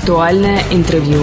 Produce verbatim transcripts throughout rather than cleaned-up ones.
Актуальное интервью.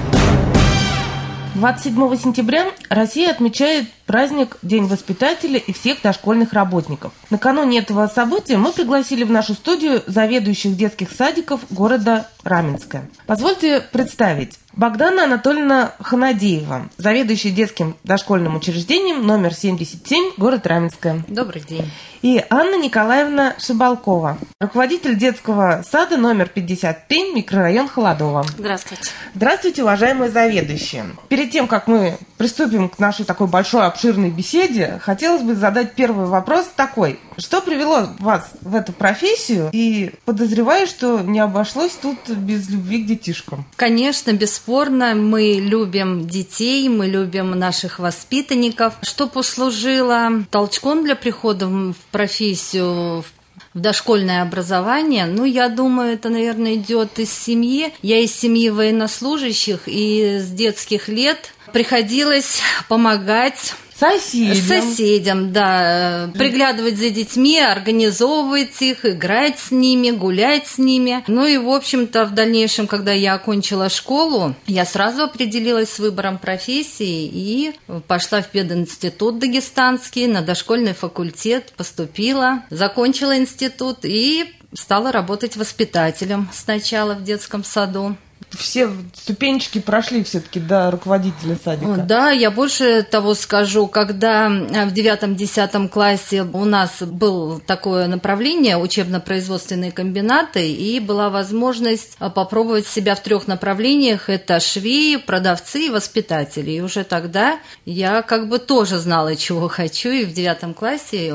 двадцать седьмого сентября Россия отмечает праздник День воспитателя и всех дошкольных работников. Накануне этого события мы пригласили в нашу студию заведующих детских садиков города Раменска. Позвольте представить. Богдана Анатольевна Ханадеева, заведующая детским дошкольным учреждением номер семьдесят семь, город Раменска. Добрый день. И Анна Николаевна Шибалкова, руководитель детского сада номер пятьдесят три, микрорайон Холодово. Здравствуйте. Здравствуйте, уважаемые заведующие. Перед тем, как мы приступим к нашей такой большой обширной беседе, хотелось бы задать первый вопрос такой. Что привело вас в эту профессию? И подозреваю, что не обошлось тут без любви к детишкам. Конечно, бесспорно, мы любим детей, мы любим наших воспитанников. Что послужило толчком для прихода в профессию, в дошкольное образование? Ну, я думаю, это, наверное, идет из семьи. Я из семьи военнослужащих, и с детских лет приходилось помогать Соседям. Соседям, да. Приглядывать за детьми, организовывать их, играть с ними, гулять с ними. Ну и, в общем-то, в дальнейшем, когда я окончила школу, я сразу определилась с выбором профессии и пошла в пединститут дагестанский, на дошкольный факультет, поступила, закончила институт и стала работать воспитателем сначала в детском саду. Все ступенечки прошли все-таки до руководителя садика. Да, я больше того скажу, когда в девятом-десятом классе у нас было такое направление учебно-производственные комбинаты, и была возможность попробовать себя в трех направлениях: это швеи, продавцы и воспитатели. И уже тогда я как бы тоже знала, чего хочу, и в девятом классе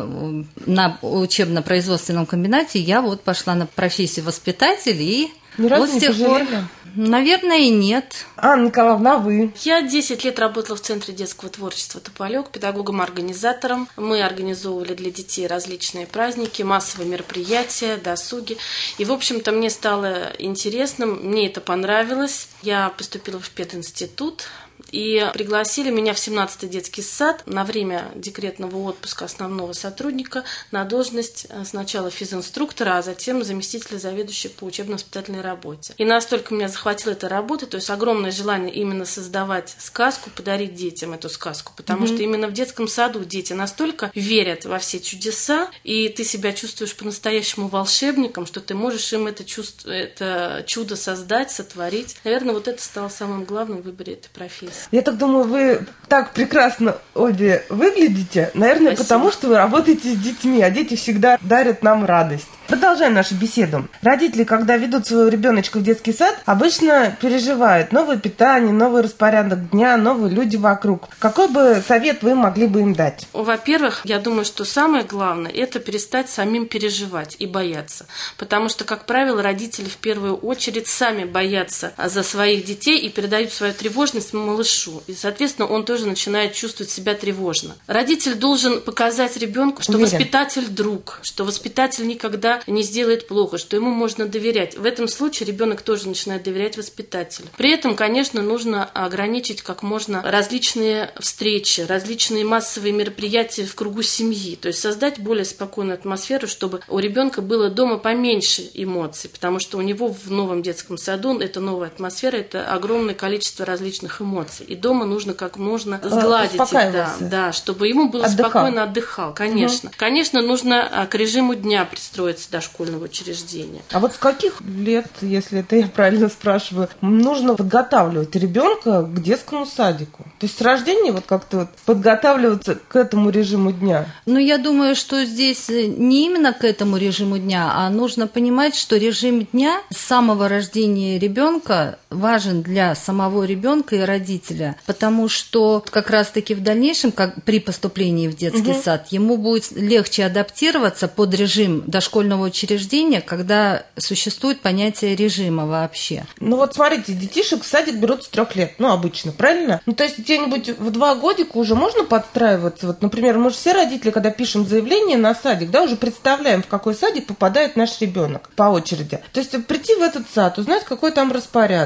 на учебно-производственном комбинате я вот пошла на профессию воспитателя, и Ни разу вот не с тех пожалели? пор, наверное, и нет. Анна Николаевна, а вы? Я десять лет работала в Центре детского творчества «Тополек» педагогом-организатором. Мы организовывали для детей различные праздники, массовые мероприятия, досуги. И, в общем-то, мне стало интересным, мне это понравилось. Я поступила в пединститут. И пригласили меня в семнадцатый детский сад на время декретного отпуска основного сотрудника на должность сначала физинструктора, а затем заместителя заведующего по учебно-воспитательной работе. И настолько меня захватила эта работа, то есть огромное желание именно создавать сказку, подарить детям эту сказку, потому mm-hmm. что именно в детском саду дети настолько верят во все чудеса, и ты себя чувствуешь по-настоящему волшебником, что ты можешь им это, чувство, это чудо создать, сотворить. Наверное, вот это стало самым главным в выборе этой профессии. Я так думаю, вы так прекрасно обе выглядите, наверное, Спасибо. Потому что вы работаете с детьми, а дети всегда дарят нам радость. Продолжаем нашу беседу. Родители, когда ведут своего ребеночка в детский сад, обычно переживают новое питание, новый распорядок дня, новые люди вокруг. Какой бы совет вы могли бы им дать? Во-первых, я думаю, что самое главное – это перестать самим переживать и бояться. Потому что, как правило, родители в первую очередь сами боятся за своих детей и передают свою тревожность малышу. И, соответственно, он тоже начинает чувствовать себя тревожно. Родитель должен показать ребенку, что Уверен. воспитатель друг, что воспитатель никогда не сделает плохо, что ему можно доверять. В этом случае ребенок тоже начинает доверять воспитателю. При этом, конечно, нужно ограничить как можно различные встречи, различные массовые мероприятия в кругу семьи. То есть создать более спокойную атмосферу, чтобы у ребенка было дома поменьше эмоций, потому что у него в новом детском саду это новая атмосфера, это огромное количество различных эмоций. И дома нужно как можно сгладить их, да, да, чтобы ему было отдыхал. спокойно отдыхал. Конечно. Угу. Конечно, нужно к режиму дня пристроиться дошкольного учреждения. А вот с каких лет, если это я правильно спрашиваю, нужно подготавливать ребенка к детскому садику? То есть с рождения вот как-то вот подготавливаться к этому режиму дня? Ну, я думаю, что здесь не именно к этому режиму дня, а нужно понимать, что режим дня с самого рождения ребенка важен для самого ребенка и родителя, потому что как раз-таки в дальнейшем, как при поступлении в детский угу. сад, ему будет легче адаптироваться под режим дошкольного учреждения, когда существует понятие режима вообще. Ну вот смотрите, детишек в садик берут с трех лет, ну обычно, правильно? Ну то есть где-нибудь в два годика уже можно подстраиваться? Вот, например, мы же все родители, когда пишем заявление на садик, да, уже представляем, в какой садик попадает наш ребенок по очереди. То есть прийти в этот сад, узнать, какой там распорядок.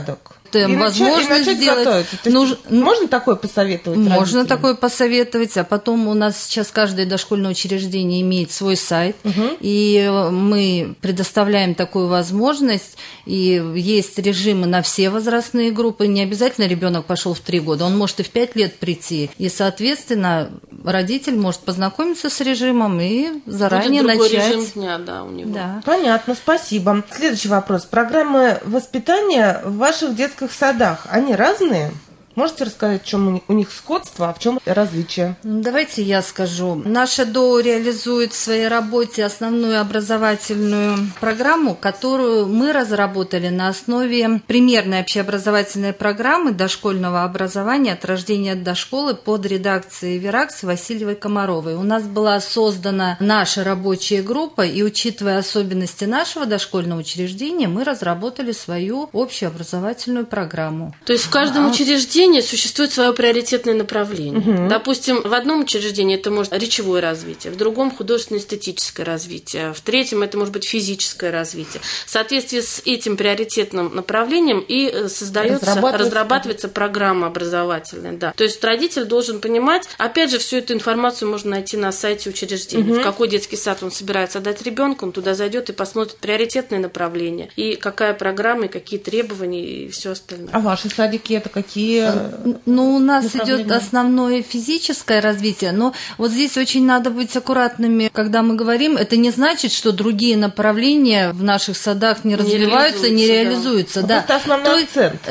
И возможность начать, и сделать. Нуж... Можно такое посоветовать? Можно родителям? такое посоветовать, а потом у нас сейчас каждое дошкольное учреждение имеет свой сайт, угу. и мы предоставляем такую возможность, и есть режимы на все возрастные группы, не обязательно ребенок пошел в три года, он может и в пять лет прийти, и, соответственно, родитель может познакомиться с режимом и заранее Будет другой начать. Режим дня, да, у него. Да. Понятно, спасибо. Следующий вопрос. Программы воспитания в ваших детских садах, они разные? Можете рассказать, в чем у них сходство, а в чем различие? Давайте я скажу. Наша ДО реализует в своей работе основную образовательную программу, которую мы разработали на основе примерной общеобразовательной программы дошкольного образования от рождения до школы под редакцией Веракс Васильевой-Комаровой. У нас была создана наша рабочая группа, и, учитывая особенности нашего дошкольного учреждения, мы разработали свою общеобразовательную программу. То есть в каждом а... учреждении существует свое приоритетное направление. Угу. Допустим, в одном учреждении это может быть речевое развитие, в другом художественно-эстетическое развитие, в третьем это может быть физическое развитие. В соответствии с этим приоритетным направлением и создается, разрабатывается, разрабатывается программа образовательная. Да. То есть родитель должен понимать, опять же, всю эту информацию можно найти на сайте учреждения. Угу. В какой детский сад он собирается отдать ребенку, он туда зайдет и посмотрит приоритетные направления, и какая программа, и какие требования, и все остальное. А ваши садики это какие? Ну, у нас идет основное физическое развитие, но вот здесь очень надо быть аккуратными, когда мы говорим, это не значит, что другие направления в наших садах не, не развиваются, не реализуются. Да. Это основной акцент.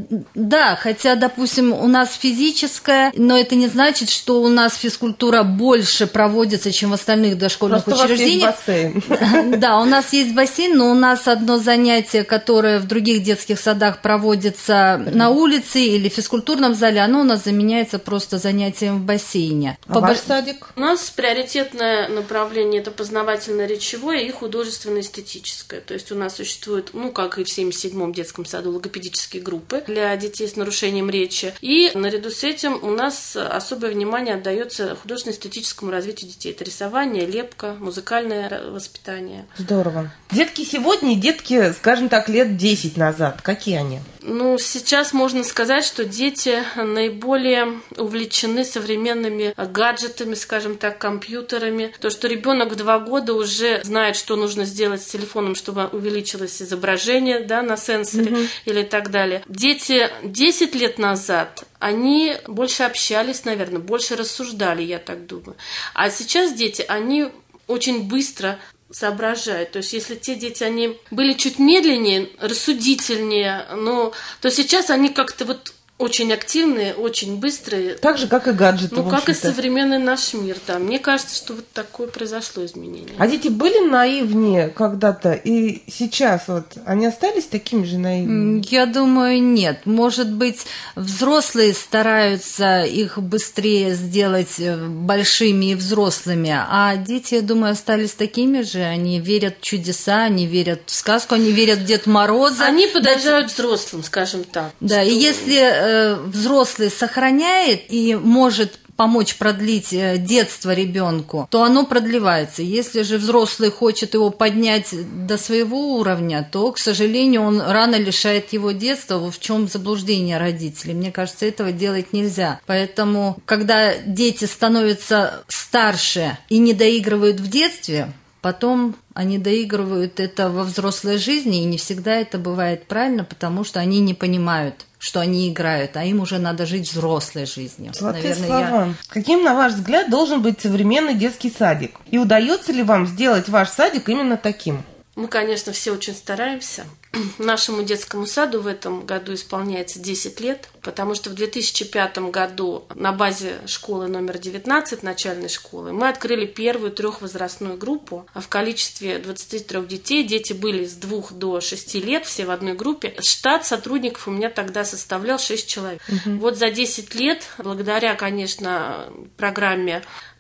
Да, хотя, допустим, у нас физическое, но это не значит, что у нас физкультура больше проводится, чем в остальных дошкольных Просто учреждениях. У вас есть бассейн. Да, у нас есть бассейн, но у нас одно занятие, которое в других детских садах проводится на улице или физкультура, в физкультурном зале, оно у нас заменяется просто занятием в бассейне. А По ваш садик? У нас приоритетное направление – это познавательно-речевое и художественно-эстетическое. То есть у нас существует, ну, как и в семьдесят седьмом детском саду, логопедические группы для детей с нарушением речи. И наряду с этим у нас особое внимание отдается художественно-эстетическому развитию детей. Это рисование, лепка, музыкальное воспитание. Здорово. Детки сегодня и детки, скажем так, лет десять назад. Какие они? Ну, сейчас можно сказать, что дети наиболее увлечены современными гаджетами, скажем так, компьютерами. То, что ребенок в два года уже знает, что нужно сделать с телефоном, чтобы увеличилось изображение, да, на сенсоре, угу. или так далее. Дети десять лет назад, они больше общались, наверное, больше рассуждали, я так думаю. А сейчас дети, они очень быстро соображают. То есть, если те дети, они были чуть медленнее, рассудительнее, но то сейчас они как-то вот очень активные, очень быстрые. Так же, как и гаджеты, Ну, как и современный наш мир, да. Мне кажется, что вот такое произошло изменение. А дети были наивнее когда-то, и сейчас вот они остались такими же наивными? Я думаю, нет. Может быть, взрослые стараются их быстрее сделать большими и взрослыми, а дети, я думаю, остались такими же. Они верят в чудеса, они верят в сказку, они верят в Деда Мороза. Они подражают взрослым, скажем так. Да, что... и если взрослый сохраняет и может помочь продлить детство ребенку, то оно продлевается. Если же взрослый хочет его поднять до своего уровня, то, к сожалению, он рано лишает его детства, в чем заблуждение родителей. Мне кажется, этого делать нельзя. Поэтому, когда дети становятся старше и не доигрывают в детстве, потом они доигрывают это во взрослой жизни, и не всегда это бывает правильно, потому что они не понимают, что они играют, а им уже надо жить взрослой жизнью. Золотые Наверное, слова. Я... Каким, на ваш взгляд, должен быть современный детский садик? И удается ли вам сделать ваш садик именно таким? Мы, конечно, все очень стараемся. Нашему детскому саду в этом году исполняется десять лет, потому что в две тысячи пятом году на базе школы номер девятнадцать, начальной школы, мы открыли первую трехвозрастную группу в количестве двадцати трёх детей. Дети были с двух до шести лет, все в одной группе. Штат сотрудников у меня тогда составлял шесть человек. Угу. Вот за десять лет, благодаря, конечно, программе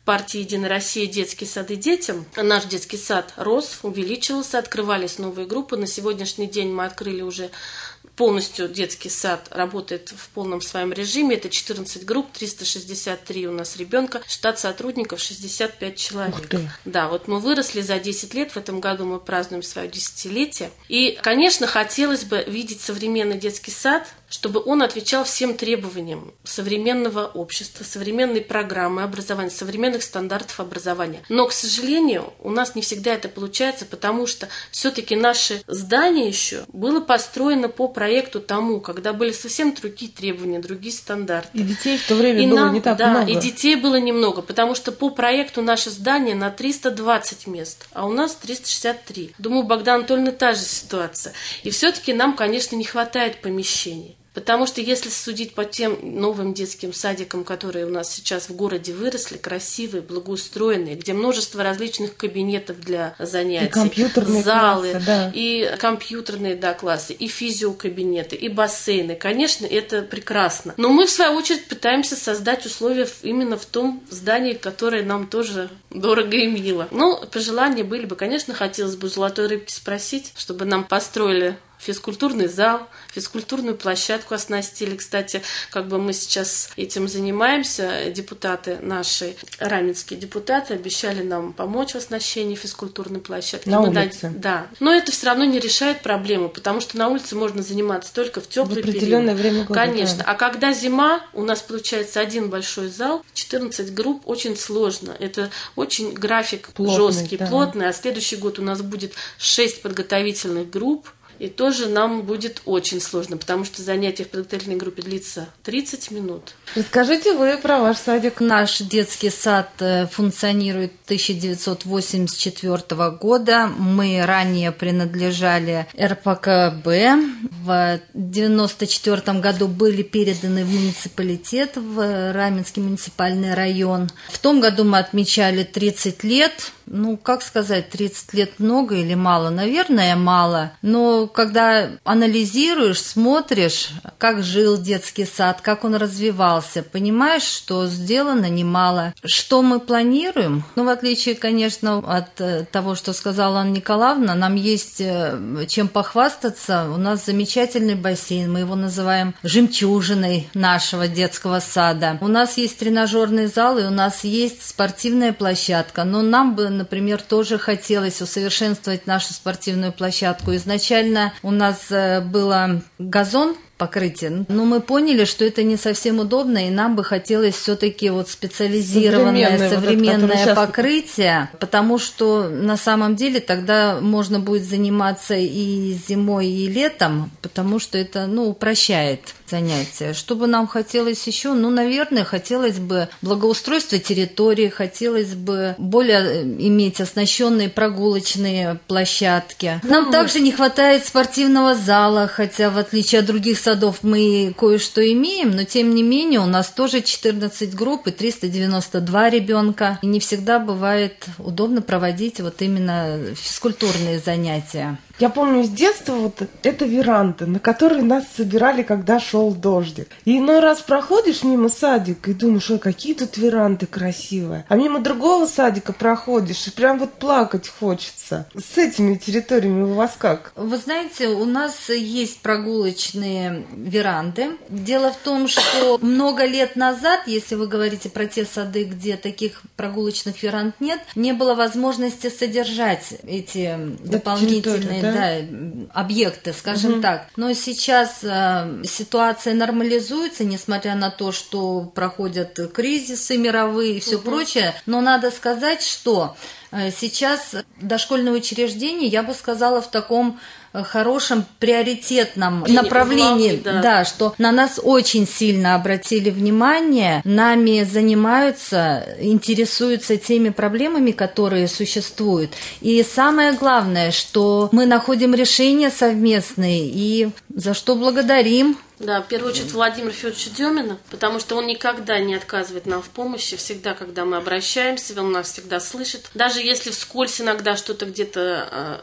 партии «Единая Россия» детские сады детям. Наш детский сад рос, увеличивался, открывались новые группы. На сегодняшний день мы открыли уже полностью детский сад, работает в полном своем режиме. Это четырнадцать групп, триста шестьдесят три у нас ребенка, штат сотрудников шестьдесят пять человек. Да, вот мы выросли за десять лет, в этом году мы празднуем свое десятилетие. И, конечно, хотелось бы видеть современный детский сад, чтобы он отвечал всем требованиям современного общества, современной программы образования, современных стандартов образования. Но, к сожалению, у нас не всегда это получается, потому что все-таки наше здание еще было построено по проекту тому, когда были совсем другие требования, другие стандарты. И детей в то время и было нам, не так да, много. И детей было немного, потому что по проекту наше здание на триста двадцать мест, а у нас триста шестьдесят три. Думаю, Богдан Анатольевна, та же ситуация. И все-таки нам, конечно, не хватает помещений. Потому что если судить по тем новым детским садикам, которые у нас сейчас в городе выросли, красивые, благоустроенные, где множество различных кабинетов для занятий, и компьютерные залы, классы, да. и компьютерные да, классы, и физиокабинеты, и бассейны, конечно, это прекрасно. Но мы, в свою очередь, пытаемся создать условия именно в том здании, которое нам тоже дорого и мило. Ну, пожелания были бы, конечно, хотелось бы у «Золотой рыбки» спросить, чтобы нам построили физкультурный зал, физкультурную площадку оснастили. Кстати, как бы мы сейчас этим занимаемся, депутаты наши, раменские депутаты, обещали нам помочь в оснащении физкультурной площадки. На мы улице? Да. Но это все равно не решает проблему, потому что на улице можно заниматься только в теплый период. В определенное время года. Конечно. Да. А когда зима, у нас получается один большой зал, четырнадцать групп, очень сложно. Это очень график плотный, жесткий, да. плотный. А следующий год у нас будет шесть подготовительных групп. И тоже нам будет очень сложно, потому что занятие в подготовительной группе длится тридцать минут. Расскажите вы про ваш садик. Наш детский сад функционирует с тысяча девятьсот восемьдесят четвёртого года. Мы ранее принадлежали эр пэ ка бэ. В девяносто четвёртом году были переданы в муниципалитет, в Раменский муниципальный район. В том году мы отмечали тридцать лет. Ну, как сказать, тридцать лет много или мало? Наверное, мало. Но когда анализируешь, смотришь, как жил детский сад, как он развивался, понимаешь, что сделано немало. Что мы планируем? Ну, в отличие, конечно, от того, что сказала Анна Николаевна, нам есть чем похвастаться. У нас замечательный бассейн, мы его называем жемчужиной нашего детского сада. У нас есть тренажерный зал, и у нас есть спортивная площадка. Но нам бы, например, тоже хотелось усовершенствовать нашу спортивную площадку. Изначально у нас был газон, покрытие. Но мы поняли, что это не совсем удобно, и нам бы хотелось все-таки вот специализированное современное, современное вот покрытие, сейчас... потому что на самом деле тогда можно будет заниматься и зимой, и летом, потому что это, ну, упрощает занятия. Что бы нам хотелось еще? Ну, наверное, хотелось бы благоустройство территории, хотелось бы более иметь оснащенные прогулочные площадки. Нам ну, также не хватает спортивного зала, хотя в отличие от других садов мы кое-что имеем, но тем не менее у нас тоже четырнадцать групп и триста девяносто два ребенка. И не всегда бывает удобно проводить вот именно физкультурные занятия. Я помню с детства вот эта веранда, на которой нас собирали, когда шел дождик. И иной раз проходишь мимо садика и думаешь, ой, какие тут веранды красивые. А мимо другого садика проходишь и прям вот плакать хочется. С этими территориями у вас как? Вы знаете, у нас есть прогулочные веранды. Дело в том, что много лет назад, если вы говорите про те сады, где таких прогулочных веранд нет, не было возможности содержать эти дополнительные да, объекты, скажем угу. так. Но сейчас э, ситуация нормализуется, несмотря на то, что проходят кризисы мировые и все угу. прочее. Но надо сказать, что э, сейчас дошкольное учреждение, я бы сказала, в таком хорошем приоритетном направлении, да. да, что на нас очень сильно обратили внимание, нами занимаются, интересуются теми проблемами, которые существуют. И самое главное, что мы находим решения совместные, и за что благодарим. Да, в первую очередь Владимира Федоровича Демина, потому что он никогда не отказывает нам в помощи, всегда, когда мы обращаемся, он нас всегда слышит. Даже если вскользь иногда что-то где-то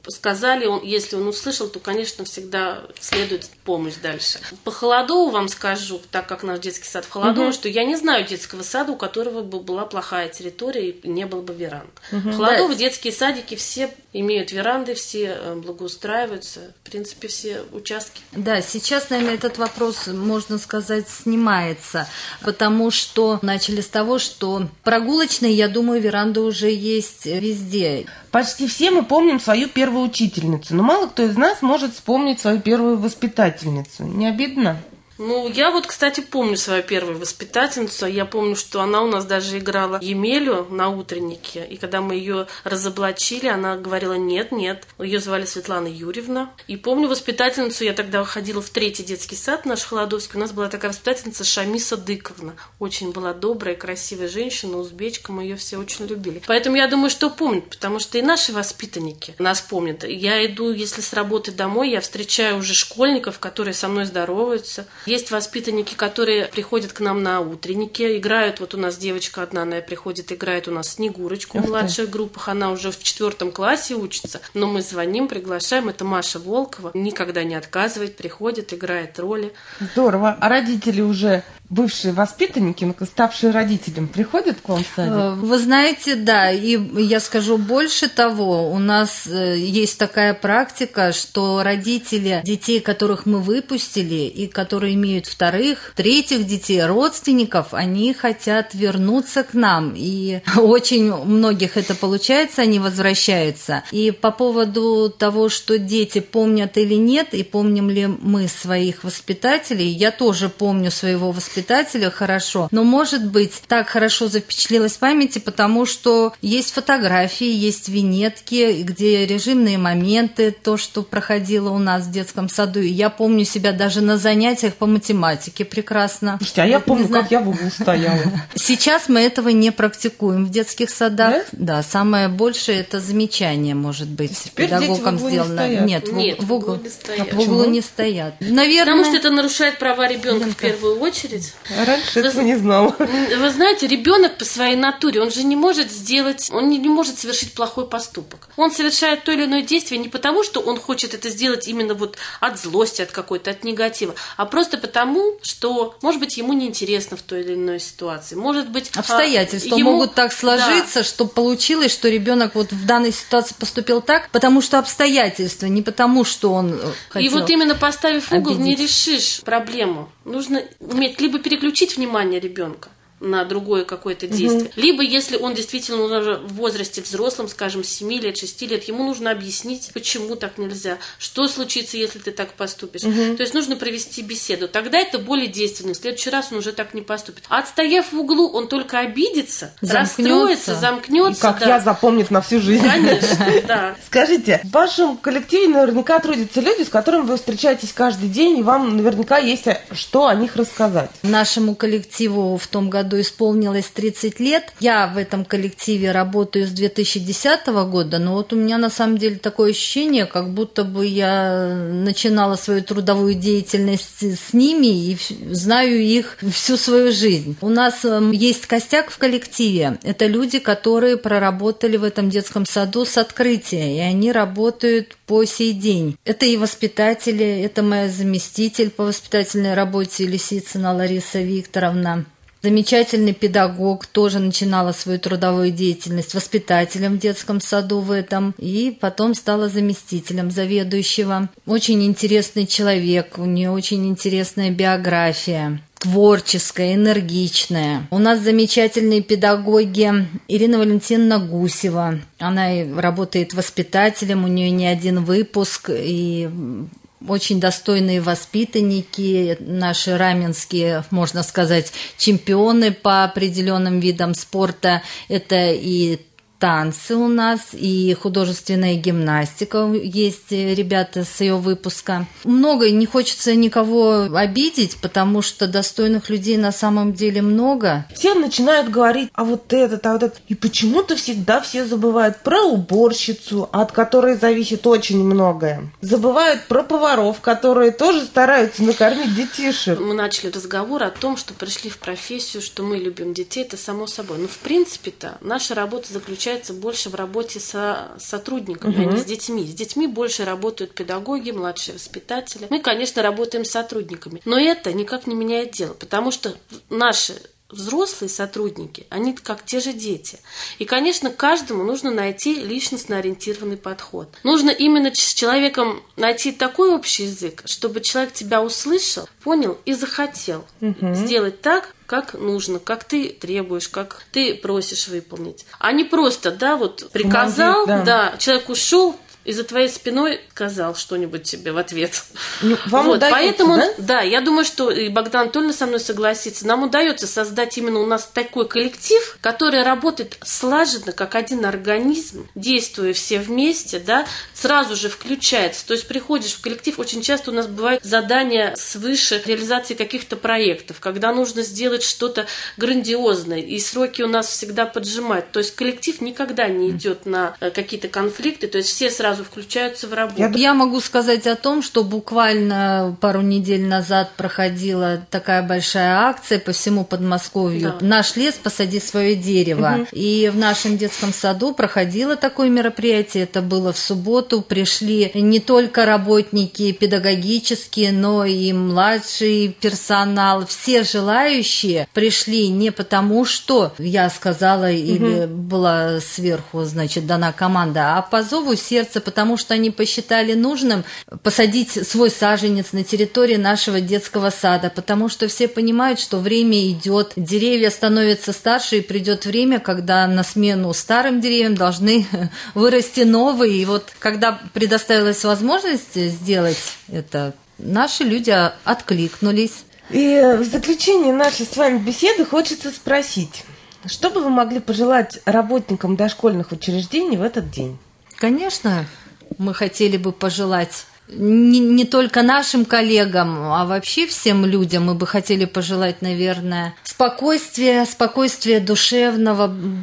сказали, он, если он услышал, то, конечно, всегда следует помощь дальше. По Холодову вам скажу, так как наш детский сад в Холодово, угу. что я не знаю детского сада, у которого бы была плохая территория и не было бы веранд. Угу. В Холодово да. детские садики все имеют веранды, все благоустраиваются, в принципе, все участки. Да, сейчас, наверное, этот вопрос, можно сказать, снимается, потому что начали с того, что прогулочные, я думаю, веранды уже есть везде. Почти все мы помним свою первую учительницу, но мало кто из нас может вспомнить свою первую воспитательницу. Не обидно? Ну, я вот, кстати, помню свою первую воспитательницу. Я помню, что она у нас даже играла Емелю на утреннике. И когда мы ее разоблачили, она говорила «нет, нет». Ее звали Светлана Юрьевна. И помню воспитательницу, я тогда ходила в третий детский сад наш Холодовский. У нас была такая воспитательница Шамиса Дыковна. Очень была добрая, красивая женщина, узбечка. Мы ее все очень любили. Поэтому я думаю, что помнят, потому что и наши воспитанники нас помнят. Я иду, если с работы домой, я встречаю уже школьников, которые со мной здороваются. Есть воспитанники, которые приходят к нам на утреннике, играют, вот у нас девочка одна, она приходит, играет у нас Снегурочку в младших группах, она уже в четвертом классе учится, но мы звоним, приглашаем, это Маша Волкова, никогда не отказывает, приходит, играет роли. Здорово. А родители уже бывшие воспитанники, ставшие родителям, приходят к вам в садик? Вы знаете, да, и я скажу больше того, у нас есть такая практика, что родители детей, которых мы выпустили и которые имеют вторых, третьих детей, родственников, они хотят вернуться к нам, и очень у многих это получается, они возвращаются. И по поводу того, что дети помнят или нет, и помним ли мы своих воспитателей, я тоже помню своего воспитателя, воспитателя хорошо, но, может быть, так хорошо запечатлелось в памяти, потому что есть фотографии, есть винетки, где режимные моменты, то, что проходило у нас в детском саду. И я помню себя даже на занятиях по математике прекрасно. Слушайте, а я помню, как я в углу стояла. Сейчас мы этого не практикуем в детских садах. Да, да, самое большее это замечание, может быть, педагогам сделано. Не Нет, Нет, в углу, в углу не стоят. В углу не стоят. Наверное, потому что это нарушает права ребенка в первую очередь. Раньше этого не знала. Вы знаете, ребенок по своей натуре, он же не может сделать, он не, не может совершить плохой поступок. Он совершает то или иное действие не потому, что он хочет это сделать именно вот от злости, от какой-то, от негатива, а просто потому, что, может быть, ему неинтересно в той или иной ситуации. Может быть, обстоятельства ему... могут так сложиться, да. что получилось, что ребенок вот в данной ситуации поступил так, потому что обстоятельства, не потому, что он хотел. И вот именно поставив угол, обидеть. Не решишь проблему. Нужно уметь либо переключить внимание ребенка на другое какое-то действие. Угу. Либо, если он действительно уже в возрасте взрослом, скажем, семи лет, шести лет, ему нужно объяснить, почему так нельзя, что случится, если ты так поступишь. Угу. То есть нужно провести беседу. Тогда это более действенно. В следующий раз он уже так не поступит. А отстояв в углу, он только обидится, замкнется. расстроится, замкнется. И как да. я, запомнит на всю жизнь. Конечно, да. Скажите, в вашем коллективе наверняка трудятся люди, с которыми вы встречаетесь каждый день, и вам наверняка есть что о них рассказать. Нашему коллективу в том году исполнилось тридцать лет. Я в этом коллективе работаю с две тысячи десятого года, но вот у меня на самом деле такое ощущение, как будто бы я начинала свою трудовую деятельность с ними и знаю их всю свою жизнь. У нас есть костяк в коллективе. Это люди, которые проработали в этом детском саду с открытия, и они работают по сей день. Это и воспитатели, это моя заместитель по воспитательной работе Лисицына Лариса Викторовна. Замечательный педагог, тоже начинала свою трудовую деятельность воспитателем в детском саду в этом, и потом стала заместителем заведующего. Очень интересный человек, у нее очень интересная биография. Творческая, энергичная. У нас замечательные педагоги Ирина Валентиновна Гусева. Она работает воспитателем, у нее не один выпуск, и очень достойные воспитанники, наши раменские, можно сказать, чемпионы по определенным видам спорта. Это и танцы у нас, и художественная гимнастика. Есть ребята с ее выпуска. Много, не хочется никого обидеть, потому что достойных людей на самом деле много. Все начинают говорить, а вот этот, а вот этот. И почему-то всегда все забывают про уборщицу, от которой зависит очень многое. Забывают про поваров, которые тоже стараются накормить детишек. Мы начали разговор о том, что пришли в профессию, что мы любим детей, это само собой. Но в принципе-то наша работа заключается заключается больше в работе со сотрудниками, угу. а не с детьми. С детьми больше работают педагоги, младшие воспитатели. Мы, конечно, работаем с сотрудниками, но это никак не меняет дело, потому что наши взрослые сотрудники, они как те же дети. И, конечно, каждому нужно найти личностно ориентированный подход. Нужно именно с человеком найти такой общий язык, чтобы человек тебя услышал, понял и захотел угу. сделать так, как нужно, как ты требуешь, как ты просишь выполнить. А не просто, да, вот приказал, Молодец, да. да, человек ушел, и за твоей спиной сказал что-нибудь тебе в ответ. Ну, вам вот, удается, поэтому, да? да, я думаю, что и Богдан Анатольевна со мной согласится. Нам удается создать именно у нас такой коллектив, который работает слаженно, как один организм, действуя все вместе, да, сразу же включается. То есть приходишь в коллектив, очень часто у нас бывают задания свыше реализации каких-то проектов, когда нужно сделать что-то грандиозное, и сроки у нас всегда поджимают. То есть коллектив никогда не идет на какие-то конфликты, то есть все сразу включаются в работу. Я могу сказать о том, что буквально пару недель назад проходила такая большая акция по всему Подмосковью. Да. «Наш лес, посади свое дерево». Угу. И в нашем детском саду проходило такое мероприятие. Это было в субботу. Пришли не только работники педагогические, но и младший персонал. Все желающие пришли не потому, что я сказала угу. или была сверху, значит, дана команда, а по зову сердца, потому что они посчитали нужным посадить свой саженец на территории нашего детского сада, потому что все понимают, что время идет, деревья становятся старше, и придет время, когда на смену старым деревьям должны вырасти новые. И вот когда предоставилась возможность сделать это, наши люди откликнулись. И в заключение нашей с вами беседы хочется спросить, что бы вы могли пожелать работникам дошкольных учреждений в этот день? Конечно, мы хотели бы пожелать не, не только нашим коллегам, а вообще всем людям. Мы бы хотели пожелать, наверное, спокойствия, спокойствия душевного,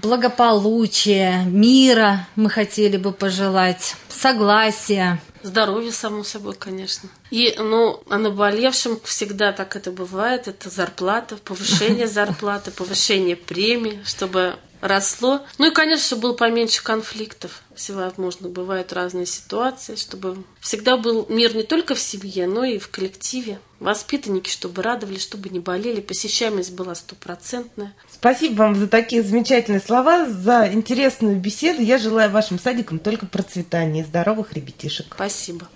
благополучия, мира. Мы хотели бы пожелать согласия. Здоровье, само собой, конечно. И, ну, о наболевшем всегда так это бывает. Это зарплата, повышение зарплаты, повышение премии, чтобы росло. Ну и, конечно, чтобы было поменьше конфликтов. Всевозможно бывают разные ситуации, чтобы всегда был мир не только в семье, но и в коллективе. Воспитанники, чтобы радовались, чтобы не болели, посещаемость была стопроцентная. Спасибо вам за такие замечательные слова, за интересную беседу. Я желаю вашим садикам только процветания и здоровых ребятишек. Спасибо.